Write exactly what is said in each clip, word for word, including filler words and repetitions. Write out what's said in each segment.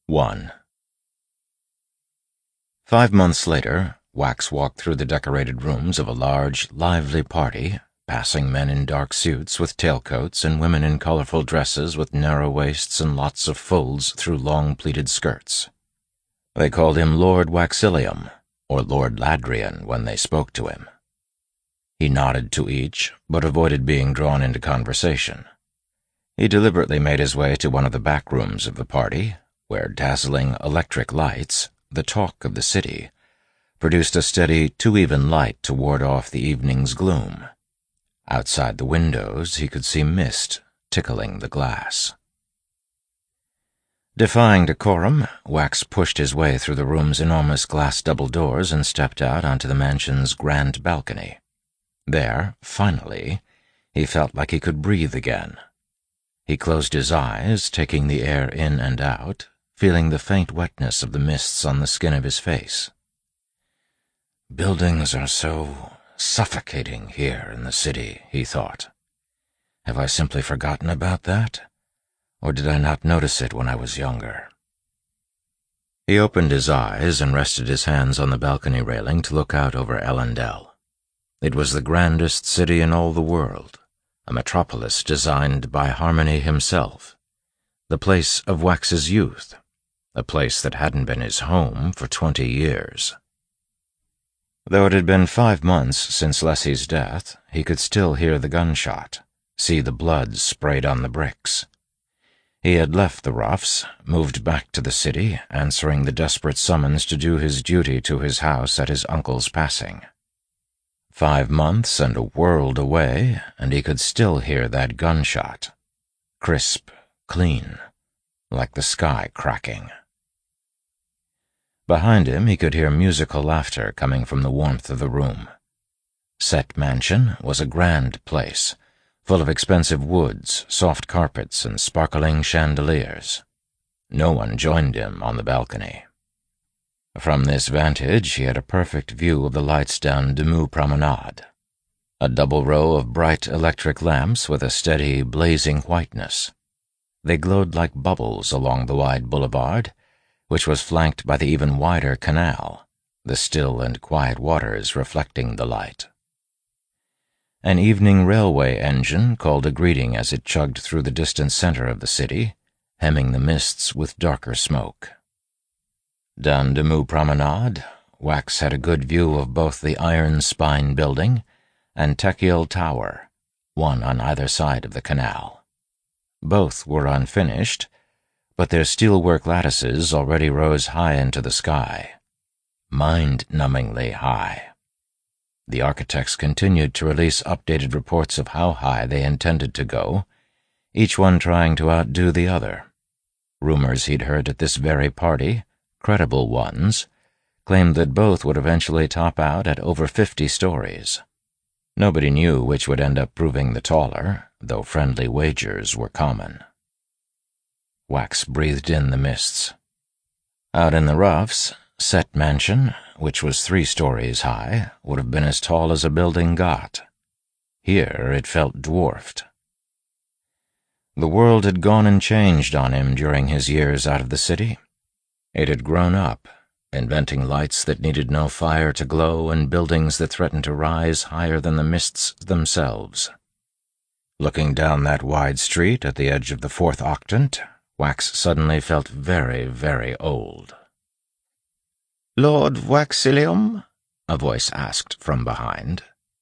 one. Five months later, Wax walked through the decorated rooms of a large, lively party, passing men in dark suits with tailcoats and women in colorful dresses with narrow waists and lots of folds through long pleated skirts. They called him Lord Waxilium, or Lord Ladrian when they spoke to him. He nodded to each, but avoided being drawn into conversation. He deliberately made his way to one of the back rooms of the party, where dazzling electric lights, the talk of the city, produced a steady, too-even light to ward off the evening's gloom. Outside the windows he could see mist tickling the glass. Defying decorum, Wax pushed his way through the room's enormous glass double doors and stepped out onto the mansion's grand balcony. There, finally, he felt like he could breathe again. He closed his eyes, taking the air in and out, feeling the faint wetness of the mists on the skin of his face. Buildings are so suffocating here in the city, he thought. Have I simply forgotten about that? Or did I not notice it when I was younger? He opened his eyes and rested his hands on the balcony railing to look out over Elendel. It was the grandest city in all the world, a metropolis designed by Harmony himself, the place of Wax's youth, a place that hadn't been his home for twenty years. Though it had been five months since Lessie's death, he could still hear the gunshot, see the blood sprayed on the bricks. He had left the roughs, moved back to the city, answering the desperate summons to do his duty to his house at his uncle's passing. Five months and a world away, and he could still hear that gunshot. Crisp, clean, like the sky cracking. Behind him he could hear musical laughter coming from the warmth of the room. Set Mansion was a grand place, full of expensive woods, soft carpets, and sparkling chandeliers. No one joined him on the balcony. From this vantage he had a perfect view of the lights down Demus Promenade, a double row of bright electric lamps with a steady, blazing whiteness. They glowed like bubbles along the wide boulevard, which was flanked by the even wider canal, the still and quiet waters reflecting the light. An evening railway engine called a greeting as it chugged through the distant center of the city, hemming the mists with darker smoke. Down Demus Promenade, Wax had a good view of both the Iron Spine building and Techiel Tower, one on either side of the canal. Both were unfinished, but their steelwork lattices already rose high into the sky, mind-numbingly high. The architects continued to release updated reports of how high they intended to go, each one trying to outdo the other. Rumors he'd heard at this very party, credible ones, claimed that both would eventually top out at over fifty stories. Nobody knew which would end up proving the taller, though friendly wagers were common. Wax breathed in the mists. Out in the roughs, Set Mansion, which was three stories high, would have been as tall as a building got. Here it felt dwarfed. The world had gone and changed on him during his years out of the city. It had grown up, inventing lights that needed no fire to glow and buildings that threatened to rise higher than the mists themselves. Looking down that wide street at the edge of the fourth octant, Wax suddenly felt very, very old. "Lord Waxilium?" a voice asked from behind.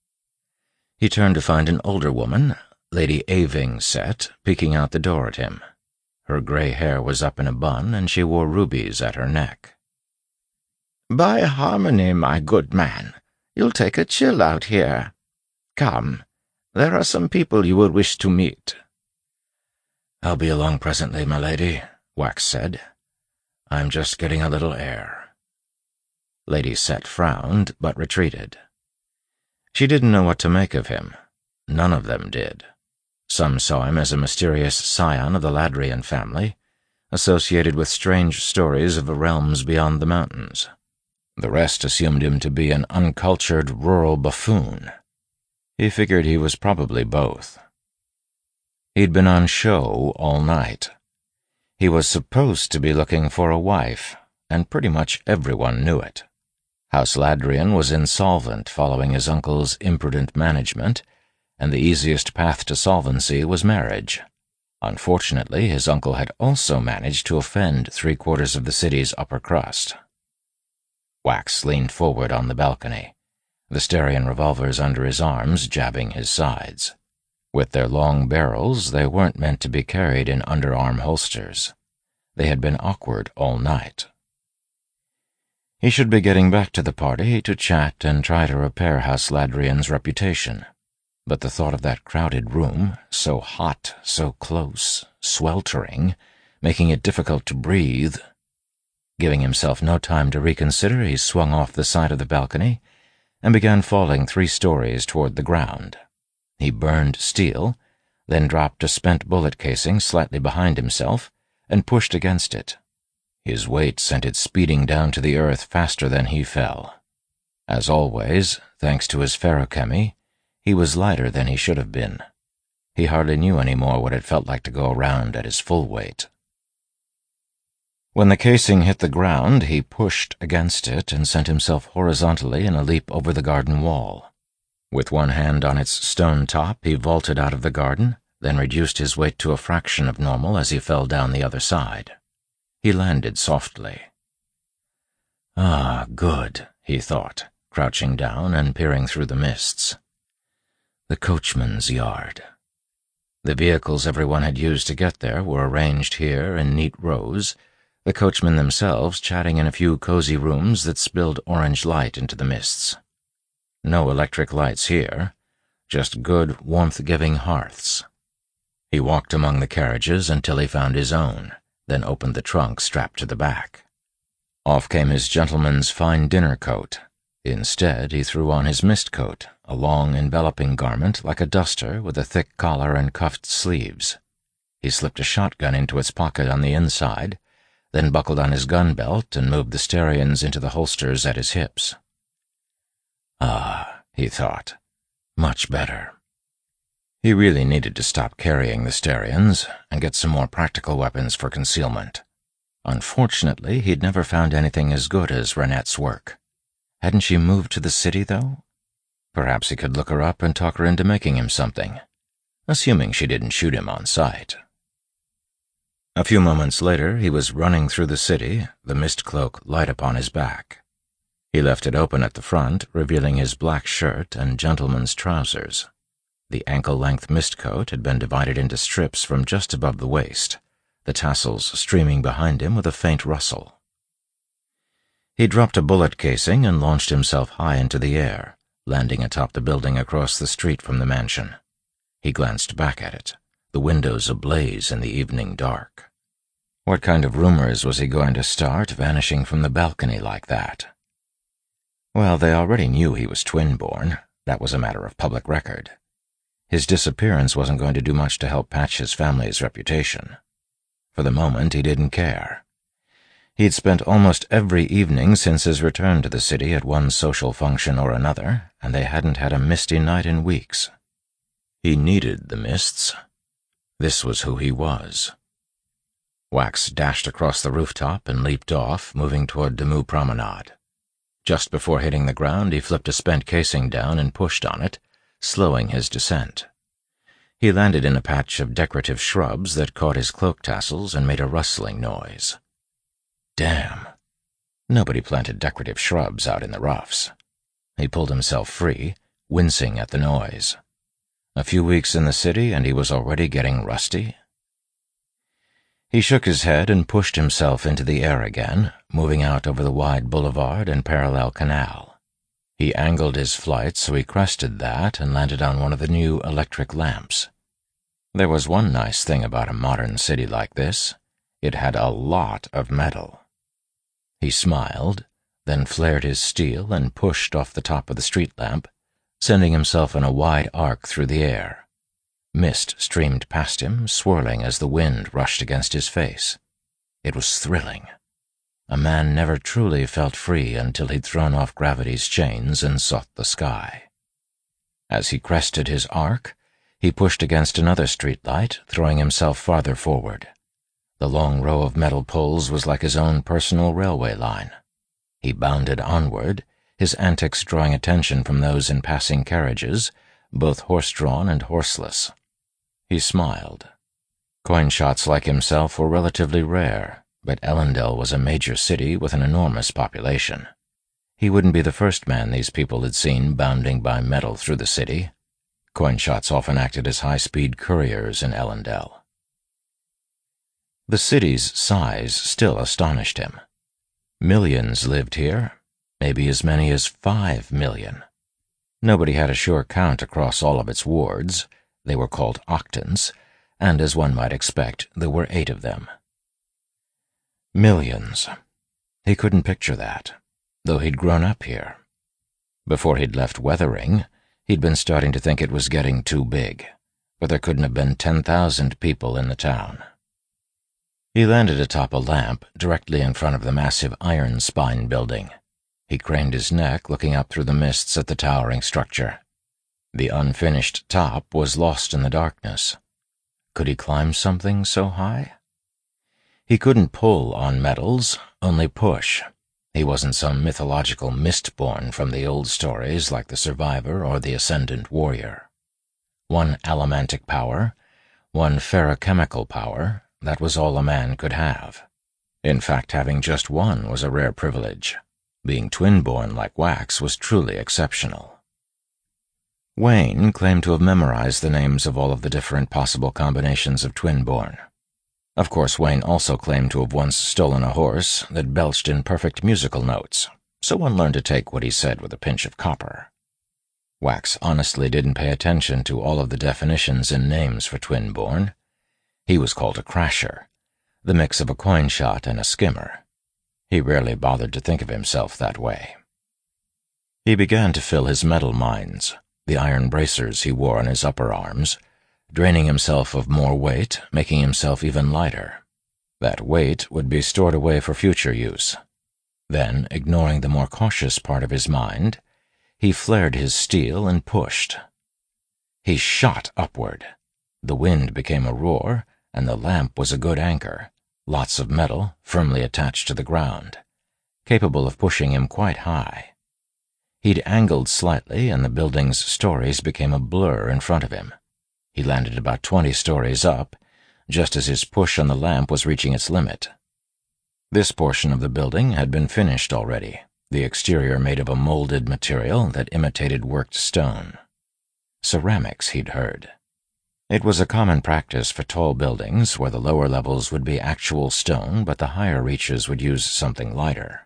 He turned to find an older woman, Lady Aving Set, peeking out the door at him. Her gray hair was up in a bun, and she wore rubies at her neck. "By Harmony, my good man, you'll take a chill out here. Come, there are some people you will wish to meet." "I'll be along presently, my lady," Wax said. "I'm just getting a little air." Lady Set frowned, but retreated. She didn't know what to make of him. None of them did. Some saw him as a mysterious scion of the Ladrian family, associated with strange stories of the realms beyond the mountains. The rest assumed him to be an uncultured rural buffoon. He figured he was probably both. He'd been on show all night. He was supposed to be looking for a wife, and pretty much everyone knew it. House Ladrian was insolvent following his uncle's imprudent management, and the easiest path to solvency was marriage. Unfortunately, his uncle had also managed to offend three-quarters of the city's upper crust. Wax leaned forward on the balcony, the Starion revolvers under his arms jabbing his sides. With their long barrels, they weren't meant to be carried in underarm holsters. They had been awkward all night. He should be getting back to the party to chat and try to repair House Ladrian's reputation. But the thought of that crowded room, so hot, so close, sweltering, making it difficult to breathe. Giving himself no time to reconsider, he swung off the side of the balcony and began falling three stories toward the ground. He burned steel, then dropped a spent bullet casing slightly behind himself and pushed against it. His weight sent it speeding down to the earth faster than he fell. As always, thanks to his feruchemy, he was lighter than he should have been. He hardly knew any more what it felt like to go around at his full weight. When the casing hit the ground, he pushed against it and sent himself horizontally in a leap over the garden wall. With one hand on its stone top, he vaulted out of the garden, then reduced his weight to a fraction of normal as he fell down the other side. He landed softly. Ah, good, he thought, crouching down and peering through the mists. The coachman's yard. The vehicles everyone had used to get there were arranged here in neat rows, the coachmen themselves chatting in a few cozy rooms that spilled orange light into the mists. No electric lights here, just good, warmth-giving hearths. He walked among the carriages until he found his own, then opened the trunk strapped to the back. Off came his gentleman's fine dinner coat. Instead, he threw on his mist coat, a long, enveloping garment like a duster with a thick collar and cuffed sleeves. He slipped a shotgun into its pocket on the inside, then buckled on his gun belt and moved the Starions into the holsters at his hips. Ah, he thought, much better. He really needed to stop carrying the Starions and get some more practical weapons for concealment. Unfortunately, he'd never found anything as good as Renette's work. Hadn't she moved to the city, though? Perhaps he could look her up and talk her into making him something, assuming she didn't shoot him on sight. A few moments later, he was running through the city, the mist cloak light upon his back. He left it open at the front, revealing his black shirt and gentleman's trousers. The ankle-length mist coat had been divided into strips from just above the waist, the tassels streaming behind him with a faint rustle. He dropped a bullet casing and launched himself high into the air, landing atop the building across the street from the mansion. He glanced back at it, the windows ablaze in the evening dark. What kind of rumors was he going to start vanishing from the balcony like that? Well, they already knew he was twin-born. That was a matter of public record. His disappearance wasn't going to do much to help patch his family's reputation. For the moment, he didn't care. He'd spent almost every evening since his return to the city at one social function or another, and they hadn't had a misty night in weeks. He needed the mists. This was who he was. Wax dashed across the rooftop and leaped off, moving toward Demus Promenade. Just before hitting the ground, he flipped a spent casing down and pushed on it, slowing his descent. He landed in a patch of decorative shrubs that caught his cloak tassels and made a rustling noise. Damn. Nobody planted decorative shrubs out in the roughs. He pulled himself free, wincing at the noise. A few weeks in the city and he was already getting rusty. He shook his head and pushed himself into the air again, moving out over the wide boulevard and parallel canal. He angled his flight so he crested that and landed on one of the new electric lamps. There was one nice thing about a modern city like this. It had a lot of metal. He smiled, then flared his steel and pushed off the top of the street lamp, sending himself in a wide arc through the air. Mist streamed past him, swirling as the wind rushed against his face. It was thrilling. A man never truly felt free until he'd thrown off gravity's chains and sought the sky. As he crested his arc, he pushed against another streetlight, throwing himself farther forward. The long row of metal poles was like his own personal railway line. He bounded onward, his antics drawing attention from those in passing carriages, both horse-drawn and horseless. He smiled. Coin-shots like himself were relatively rare, but Ellendale was a major city with an enormous population. He wouldn't be the first man these people had seen bounding by metal through the city. Coin-shots often acted as high-speed couriers in Ellendale. The city's size still astonished him. Millions lived here, maybe as many as five million. Nobody had a sure count across all of its wards. They were called octans, and as one might expect, there were eight of them. Millions. He couldn't picture that, though he'd grown up here. Before he'd left Weathering, he'd been starting to think it was getting too big, but there couldn't have been ten thousand people in the town. He landed atop a lamp directly in front of the massive Iron Spine building. He craned his neck, looking up through the mists at the towering structure. The unfinished top was lost in the darkness. Could he climb something so high? He couldn't pull on metals, only push. He wasn't some mythological mistborn from the old stories like the Survivor or the Ascendant Warrior. One allomantic power, one ferrochemical power, that was all a man could have. In fact, having just one was a rare privilege. Being twin-born like Wax was truly exceptional. Wayne claimed to have memorized the names of all of the different possible combinations of twin-born. Of course, Wayne also claimed to have once stolen a horse that belched in perfect musical notes, so one learned to take what he said with a pinch of copper. Wax honestly didn't pay attention to all of the definitions and names for twin-born. He was called a crasher, the mix of a coin shot and a skimmer. He rarely bothered to think of himself that way. He began to fill his metal mines, the iron bracers he wore on his upper arms, draining himself of more weight, making himself even lighter. That weight would be stored away for future use. Then, ignoring the more cautious part of his mind, he flared his steel and pushed. He shot upward. The wind became a roar, and the lamp was a good anchor, lots of metal firmly attached to the ground, capable of pushing him quite high. He'd angled slightly, and the building's stories became a blur in front of him. He landed about twenty stories up, just as his push on the lamp was reaching its limit. This portion of the building had been finished already, the exterior made of a molded material that imitated worked stone. Ceramics, he'd heard. It was a common practice for tall buildings where the lower levels would be actual stone, but the higher reaches would use something lighter.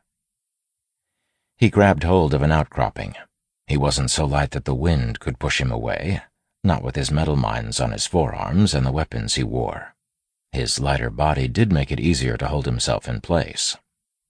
He grabbed hold of an outcropping. He wasn't so light that the wind could push him away, not with his metal mines on his forearms and the weapons he wore. His lighter body did make it easier to hold himself in place.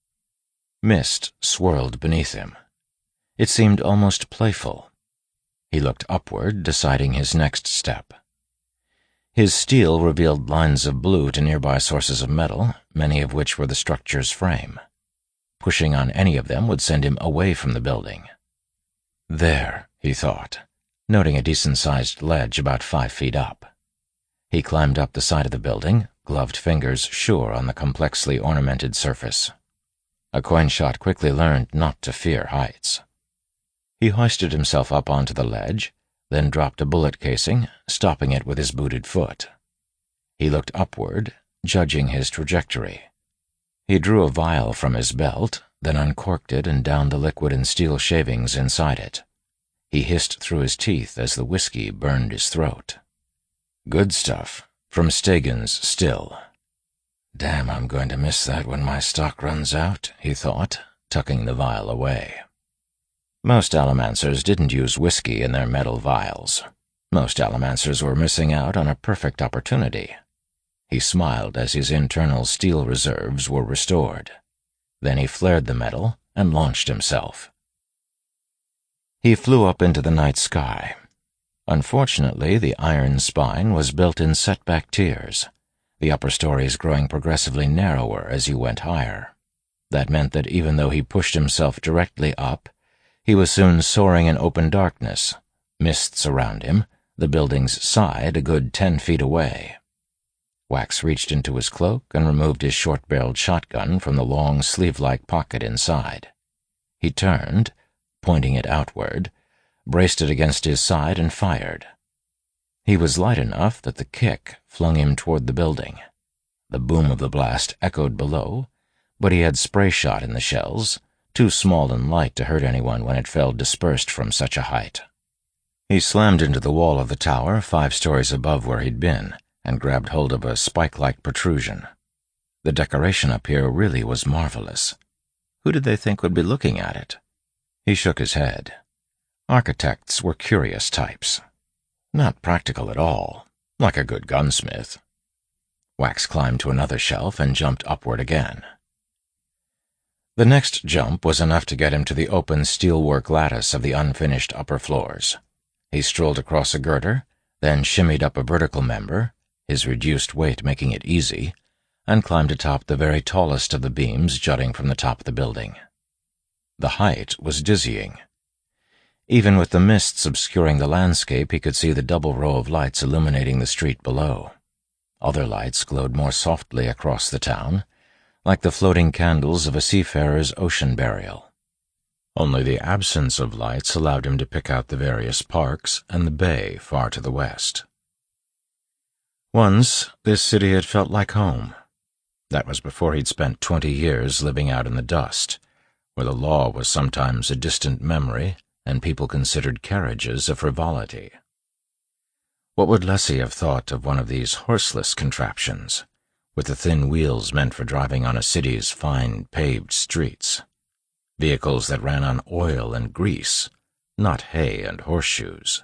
Mist swirled beneath him. It seemed almost playful. He looked upward, deciding his next step. His steel revealed lines of blue to nearby sources of metal, many of which were the structure's frame. Pushing on any of them would send him away from the building. There, he thought, noting a decent-sized ledge about five feet up. He climbed up the side of the building, gloved fingers sure on the complexly ornamented surface. A coin shot quickly learned not to fear heights. He hoisted himself up onto the ledge, then dropped a bullet casing, stopping it with his booted foot. He looked upward, judging his trajectory. He drew a vial from his belt, then uncorked it and downed the liquid and steel shavings inside it. He hissed through his teeth as the whiskey burned his throat. Good stuff, from Stegan's still. Damn, I'm going to miss that when my stock runs out, he thought, tucking the vial away. Most allomancers didn't use whiskey in their metal vials. Most allomancers were missing out on a perfect opportunity. He smiled as his internal steel reserves were restored. Then he flared the metal and launched himself. He flew up into the night sky. Unfortunately, the Iron Spine was built in setback tiers, the upper stories growing progressively narrower as he went higher. That meant that even though he pushed himself directly up, he was soon soaring in open darkness, mists around him, the building's side a good ten feet away. Wax reached into his cloak and removed his short-barreled shotgun from the long sleeve-like pocket inside. He turned, pointing it outward, braced it against his side and fired. He was light enough that the kick flung him toward the building. The boom of the blast echoed below, but he had spray shot in the shells, too small and light to hurt anyone when it fell dispersed from such a height. He slammed into the wall of the tower five stories above where he'd been, and grabbed hold of a spike-like protrusion. The decoration up here really was marvelous. Who did they think would be looking at it? He shook his head. Architects were curious types. Not practical at all, like a good gunsmith. Wax climbed to another shelf and jumped upward again. The next jump was enough to get him to the open steelwork lattice of the unfinished upper floors. He strolled across a girder, then shimmied up a vertical member, his reduced weight making it easy, and climbed atop the very tallest of the beams jutting from the top of the building. The height was dizzying. Even with the mists obscuring the landscape, he could see the double row of lights illuminating the street below. Other lights glowed more softly across the town, like the floating candles of a seafarer's ocean burial. Only the absence of lights allowed him to pick out the various parks and the bay far to the west. Once, this city had felt like home. That was before he'd spent twenty years living out in the dust, where the law was sometimes a distant memory and people considered carriages a frivolity. What would Lessie have thought of one of these horseless contraptions, with the thin wheels meant for driving on a city's fine paved streets? Vehicles that ran on oil and grease, not hay and horseshoes.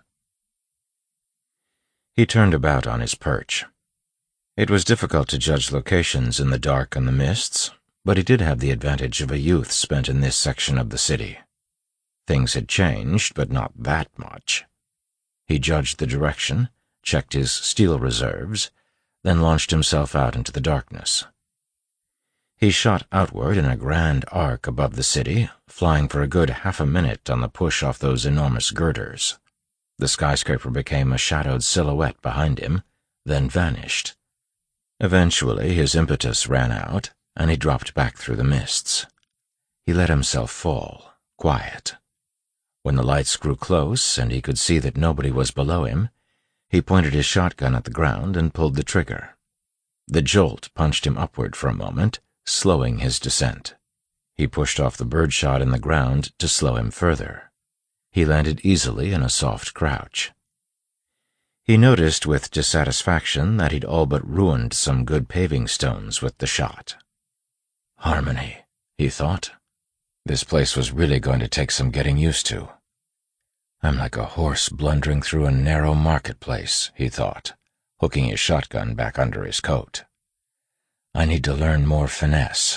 He turned about on his perch. It was difficult to judge locations in the dark and the mists, but he did have the advantage of a youth spent in this section of the city. Things had changed, but not that much. He judged the direction, checked his steel reserves, then launched himself out into the darkness. He shot outward in a grand arc above the city, flying for a good half a minute on the push off those enormous girders. The skyscraper became a shadowed silhouette behind him, then vanished. Eventually his impetus ran out, and he dropped back through the mists. He let himself fall, quiet. When the lights grew close and he could see that nobody was below him, he pointed his shotgun at the ground and pulled the trigger. The jolt punched him upward for a moment, slowing his descent. He pushed off the birdshot in the ground to slow him further. He landed easily in a soft crouch. He noticed with dissatisfaction that he'd all but ruined some good paving stones with the shot. Harmony, he thought. This place was really going to take some getting used to. I'm like a horse blundering through a narrow marketplace, he thought, hooking his shotgun back under his coat. I need to learn more finesse.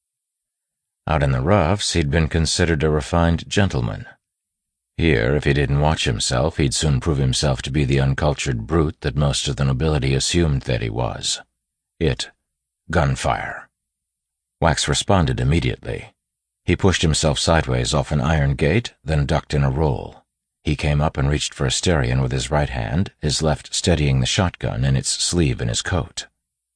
Out in the roughs, he'd been considered a refined gentleman. Here, if he didn't watch himself, he'd soon prove himself to be the uncultured brute that most of the nobility assumed that he was. It, gunfire. Wax responded immediately. He pushed himself sideways off an iron gate, then ducked in a roll. He came up and reached for a steryon with his right hand, his left steadying the shotgun in its sleeve in his coat.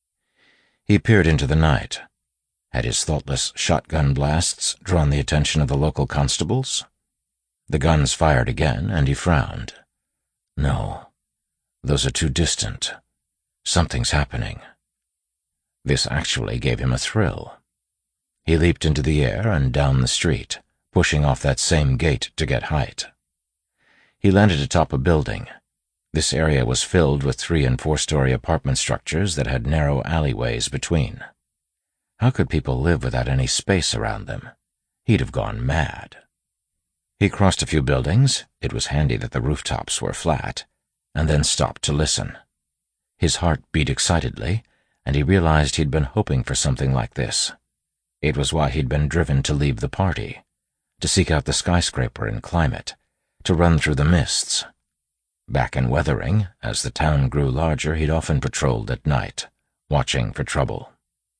He peered into the night. Had his thoughtless shotgun blasts drawn the attention of the local constables? The guns fired again, and he frowned. No, those are too distant. Something's happening. This actually gave him a thrill. He leaped into the air and down the street, pushing off that same gate to get height. He landed atop a building. This area was filled with three- and four-story apartment structures that had narrow alleyways between. How could people live without any space around them? He'd have gone mad. He crossed a few buildings, it was handy that the rooftops were flat, and then stopped to listen. His heart beat excitedly, and he realized he'd been hoping for something like this. It was why he'd been driven to leave the party, to seek out the skyscraper and climb it, to run through the mists. Back in Weathering, as the town grew larger, he'd often patrolled at night, watching for trouble.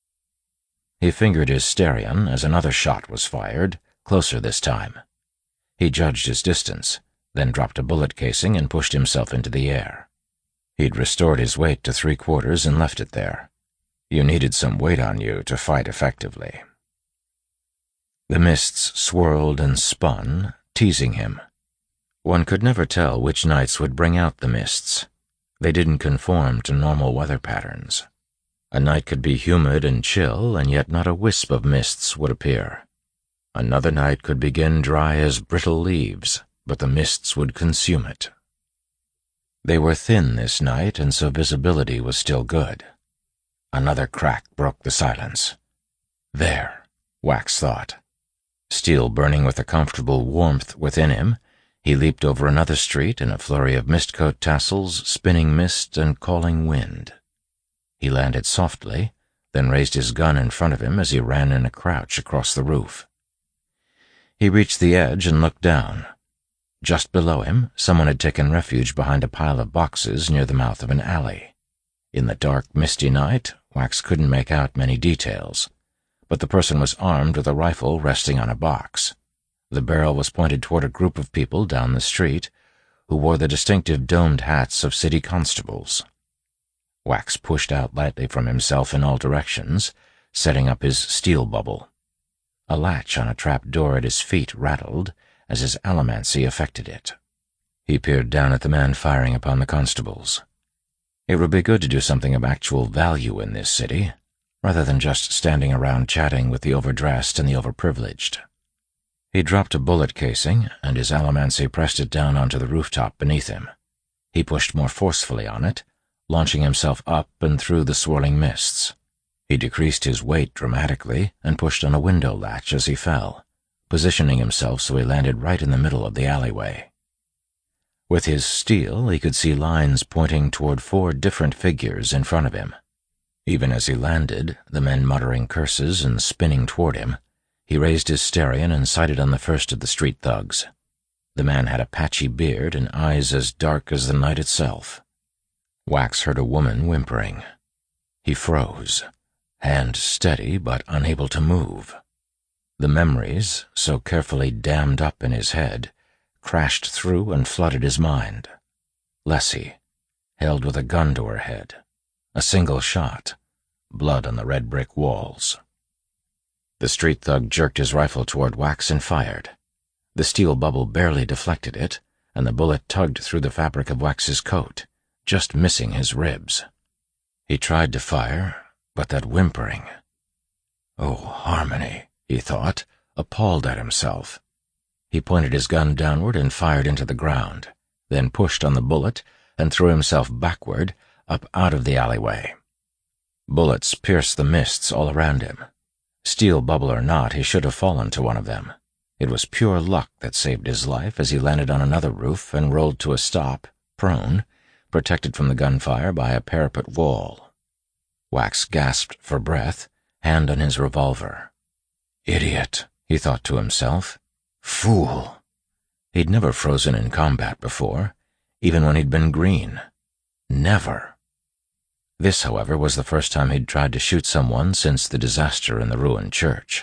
He fingered his steryon as another shot was fired, closer this time. He judged his distance, then dropped a bullet casing and pushed himself into the air. He'd restored his weight to three quarters and left it there. You needed some weight on you to fight effectively. The mists swirled and spun, teasing him. One could never tell which nights would bring out the mists. They didn't conform to normal weather patterns. A night could be humid and chill, and yet not a wisp of mists would appear. Another night could begin dry as brittle leaves, but the mists would consume it. They were thin this night, and so visibility was still good. Another crack broke the silence. There, Wax thought. Still burning with a comfortable warmth within him, he leaped over another street in a flurry of mistcoat tassels, spinning mist, and calling wind. He landed softly, then raised his gun in front of him as he ran in a crouch across the roof. He reached the edge and looked down. Just below him, someone had taken refuge behind a pile of boxes near the mouth of an alley. In the dark, misty night, Wax couldn't make out many details, but the person was armed with a rifle resting on a box. The barrel was pointed toward a group of people down the street who wore the distinctive domed hats of city constables. Wax pushed out lightly from himself in all directions, setting up his steel bubble. A latch on a trap door at his feet rattled as his allomancy affected it. He peered down at the man firing upon the constables. It would be good to do something of actual value in this city, rather than just standing around chatting with the overdressed and the overprivileged. He dropped a bullet casing, and his allomancy pressed it down onto the rooftop beneath him. He pushed more forcefully on it, launching himself up and through the swirling mists. He decreased his weight dramatically and pushed on a window latch as he fell, positioning himself so he landed right in the middle of the alleyway. With his steel, he could see lines pointing toward four different figures in front of him. Even as he landed, the men muttering curses and spinning toward him, he raised his Starion and sighted on the first of the street thugs. The man had a patchy beard and eyes as dark as the night itself. Wax heard a woman whimpering. He froze, hand steady but unable to move. The memories, so carefully dammed up in his head, crashed through and flooded his mind. Lessie, held with a gun to her head. A single shot. Blood on the red brick walls. The street thug jerked his rifle toward Wax and fired. The steel bubble barely deflected it, and the bullet tugged through the fabric of Wax's coat, just missing his ribs. He tried to fire, but that whimpering. Oh, Harmony, he thought, appalled at himself. He pointed his gun downward and fired into the ground, then pushed on the bullet and threw himself backward, up out of the alleyway. Bullets pierced the mists all around him. Steel bubble or not, he should have fallen to one of them. It was pure luck that saved his life as he landed on another roof and rolled to a stop, prone, protected from the gunfire by a parapet wall. Wax gasped for breath, hand on his revolver. Idiot, he thought to himself. Fool. He'd never frozen in combat before, even when he'd been green. Never. This, however, was the first time he'd tried to shoot someone since the disaster in the ruined church.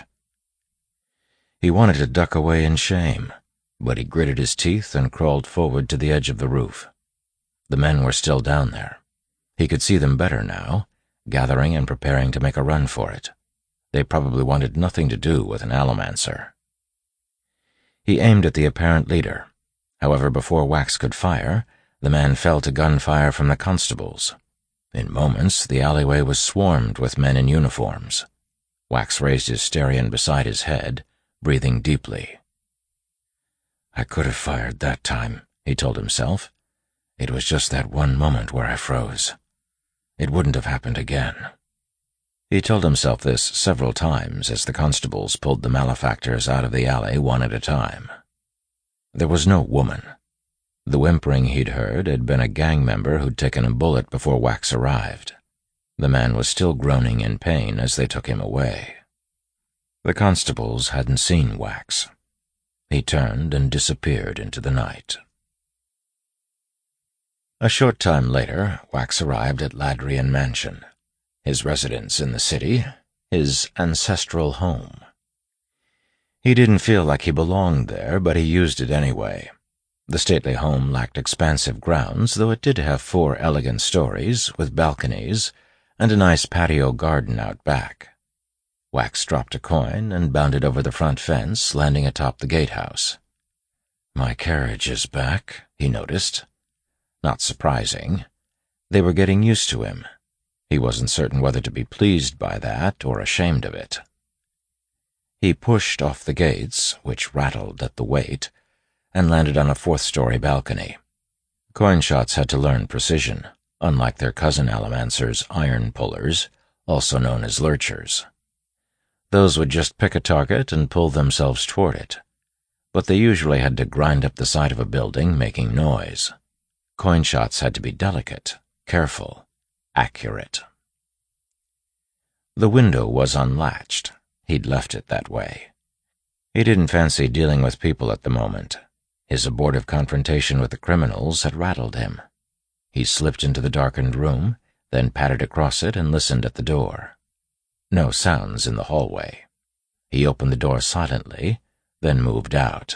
He wanted to duck away in shame, but he gritted his teeth and crawled forward to the edge of the roof. The men were still down there. He could see them better now, gathering and preparing to make a run for it. They probably wanted nothing to do with an allomancer. He aimed at the apparent leader. However, before Wax could fire, the man fell to gunfire from the constables. In moments, the alleyway was swarmed with men in uniforms. Wax raised his Starion beside his head, breathing deeply. I could have fired that time, he told himself. It was just that one moment where I froze. It wouldn't have happened again. He told himself this several times as the constables pulled the malefactors out of the alley one at a time. There was no woman. The whimpering he'd heard had been a gang member who'd taken a bullet before Wax arrived. The man was still groaning in pain as they took him away. The constables hadn't seen Wax. He turned and disappeared into the night. A short time later, Wax arrived at Ladrian Mansion, his residence in the city, his ancestral home. He didn't feel like he belonged there, but he used it anyway. The stately home lacked expansive grounds, though it did have four elegant stories with balconies and a nice patio garden out back. Wax dropped a coin and bounded over the front fence, landing atop the gatehouse. My carriage is back, he noticed. Not surprising. They were getting used to him. He wasn't certain whether to be pleased by that or ashamed of it. He pushed off the gates, which rattled at the weight, and landed on a fourth-story balcony. Coinshots had to learn precision, unlike their cousin Allomancer's iron pullers, also known as lurchers. Those would just pick a target and pull themselves toward it, but they usually had to grind up the side of a building, making noise. Coinshots had to be delicate, careful, accurate. The window was unlatched. He'd left it that way. He didn't fancy dealing with people at the moment. His abortive confrontation with the criminals had rattled him. He slipped into the darkened room, then padded across it and listened at the door. No sounds in the hallway. He opened the door silently, then moved out.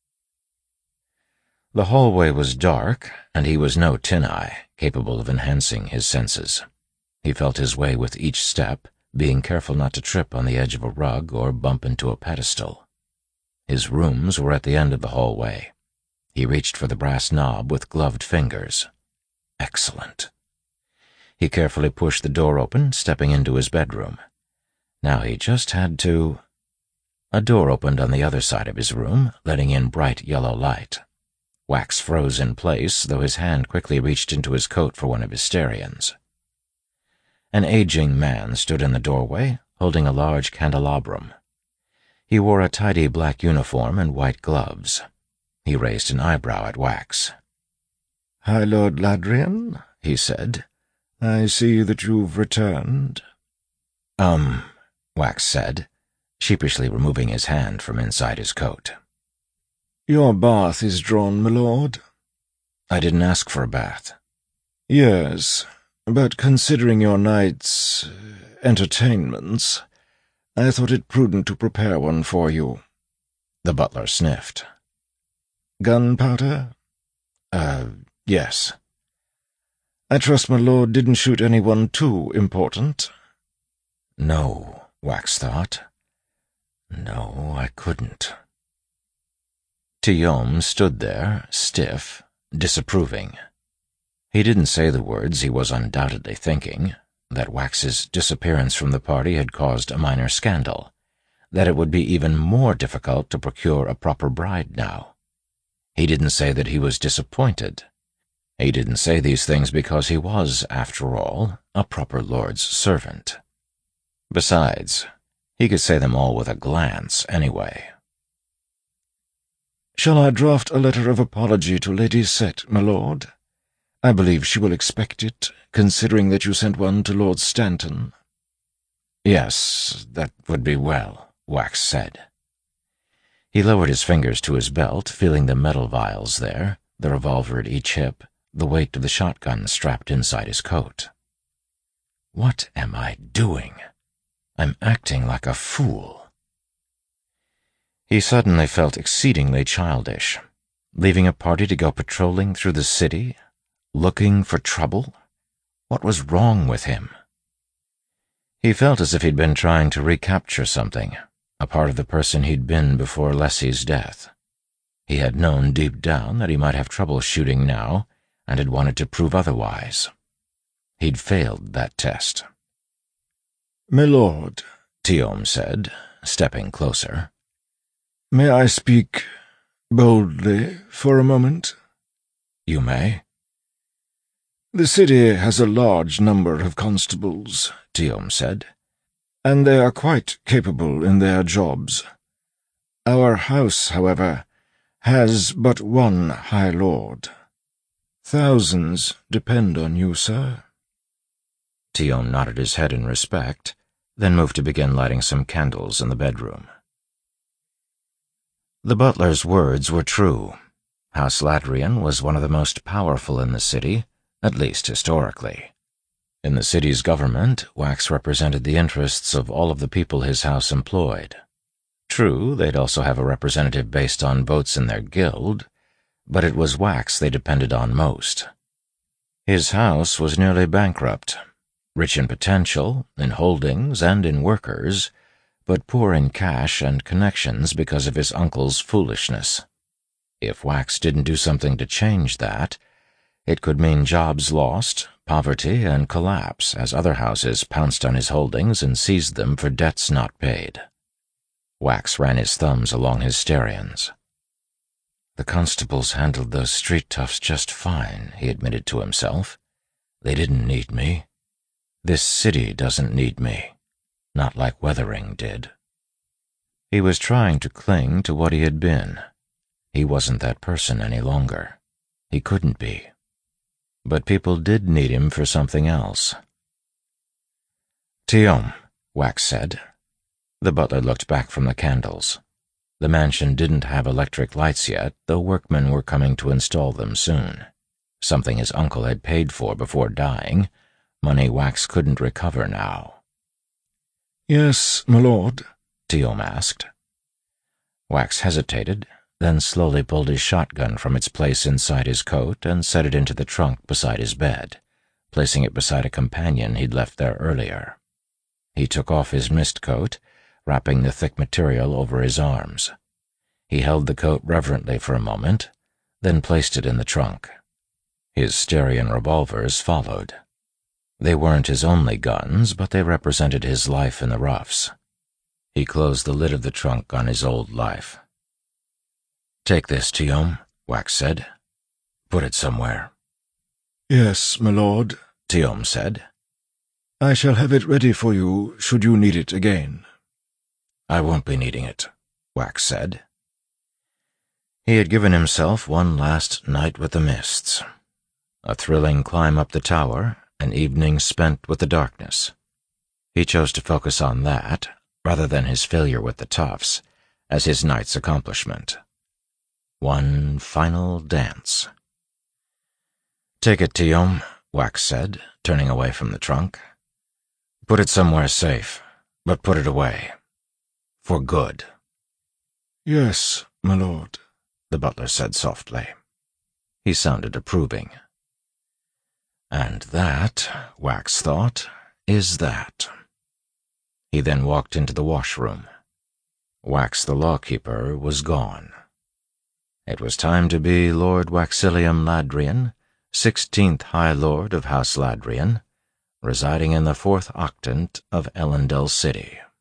The hallway was dark, and he was no tin-eye, capable of enhancing his senses. He felt his way with each step, being careful not to trip on the edge of a rug or bump into a pedestal. His rooms were at the end of the hallway. He reached for the brass knob with gloved fingers. Excellent. He carefully pushed the door open, stepping into his bedroom. Now he just had to... A door opened on the other side of his room, letting in bright yellow light. Wax froze in place, though his hand quickly reached into his coat for one of his Styrians. An aging man stood in the doorway, holding a large candelabrum. He wore a tidy black uniform and white gloves. He raised an eyebrow at Wax. "Hi, Lord Ladrian," he said. "I see that you've returned." Um, Wax said, sheepishly removing his hand from inside his coat. "Your bath is drawn, my lord." I didn't ask for a bath. "Yes, but considering your night's entertainments, I thought it prudent to prepare one for you." The butler sniffed. "Gunpowder?" Uh, yes. "I trust my lord didn't shoot anyone too important." No, Wax thought. No, I couldn't. Tillaume stood there, stiff, disapproving. He didn't say the words he was undoubtedly thinking, that Wax's disappearance from the party had caused a minor scandal, that it would be even more difficult to procure a proper bride now. He didn't say that he was disappointed. He didn't say these things because he was, after all, a proper lord's servant. Besides, he could say them all with a glance anyway. "Shall I draft a letter of apology to Lady Set, my lord? I believe she will expect it, considering that you sent one to Lord Stanton." "Yes, that would be well," Wax said. He lowered his fingers to his belt, feeling the metal vials there, the revolver at each hip, the weight of the shotgun strapped inside his coat. What am I doing? I'm acting like a fool. He suddenly felt exceedingly childish, leaving a party to go patrolling through the city, looking for trouble. What was wrong with him? He felt as if he'd been trying to recapture something, a part of the person he'd been before Lessie's death. He had known deep down that he might have trouble shooting now, and had wanted to prove otherwise. He'd failed that test. "My lord," Tillaume said, stepping closer. "May I speak boldly for a moment?" "You may." "The city has a large number of constables," Tillaume said, "and they are quite capable in their jobs. Our house, however, has but one High Lord. Thousands depend on you, sir." Tillaume nodded his head in respect, then moved to begin lighting some candles in the bedroom. The butler's words were true. House Ladrian was one of the most powerful in the city, at least historically. In the city's government, Wax represented the interests of all of the people his house employed. True, they'd also have a representative based on votes in their guild, but it was Wax they depended on most. His house was nearly bankrupt, rich in potential, in holdings, and in workers, but poor in cash and connections because of his uncle's foolishness. If Wax didn't do something to change that, it could mean jobs lost, poverty, and collapse as other houses pounced on his holdings and seized them for debts not paid. Wax ran his thumbs along his stereons. "The constables handled those street toughs just fine," he admitted to himself. "They didn't need me. This city doesn't need me. Not like Weathering did." He was trying to cling to what he had been. He wasn't that person any longer. He couldn't be. But people did need him for something else. "Tiom," Wax said. The butler looked back from the candles. The mansion didn't have electric lights yet, though workmen were coming to install them soon. Something his uncle had paid for before dying, money Wax couldn't recover now. "Yes, my lord?" Tiom asked. Wax hesitated, then slowly pulled his shotgun from its place inside his coat and set it into the trunk beside his bed, placing it beside a companion he'd left there earlier. He took off his mist coat, wrapping the thick material over his arms. He held the coat reverently for a moment, then placed it in the trunk. His Styrian revolvers followed. They weren't his only guns, but they represented his life in the roughs. He closed the lid of the trunk on his old life. "Take this, Tiom," Wax said. "Put it somewhere." "Yes, my lord," Tiom said. "I shall have it ready for you should you need it again." "I won't be needing it," Wax said. He had given himself one last night with the mists. A thrilling climb up the tower, an evening spent with the darkness. He chose to focus on that, rather than his failure with the toughs, as his night's accomplishment. One final dance. "Take it, Tiom," Wax said, turning away from the trunk. "Put it somewhere safe, but put it away. For good." "Yes, my lord," the butler said softly. He sounded approving. And that, Wax thought, is that. He then walked into the washroom. Wax the lawkeeper was gone. It was time to be Lord Waxilium Ladrian, sixteenth High Lord of House Ladrian, residing in the fourth octant of Elendel City.